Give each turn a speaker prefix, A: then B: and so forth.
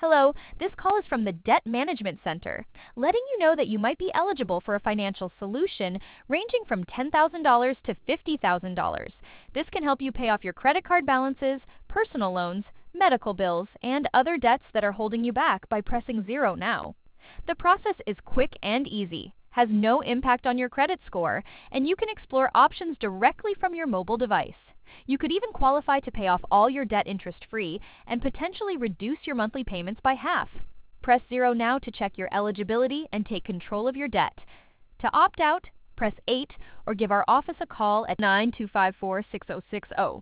A: Hello, this call is from the Debt Management Center, letting you know that you might be eligible for a financial solution ranging from $10,000 to $50,000. This can help you pay off your credit card balances, personal loans, medical bills, and other debts that are holding you back by pressing zero now. The process is quick and easy, has no impact on your credit score, and you can explore options directly from your mobile device. You could even qualify to pay off all your debt interest-free and potentially reduce your monthly payments by half. Press zero now to check your eligibility and take control of your debt. To opt out, press 8 or give our office a call at 9254-6060.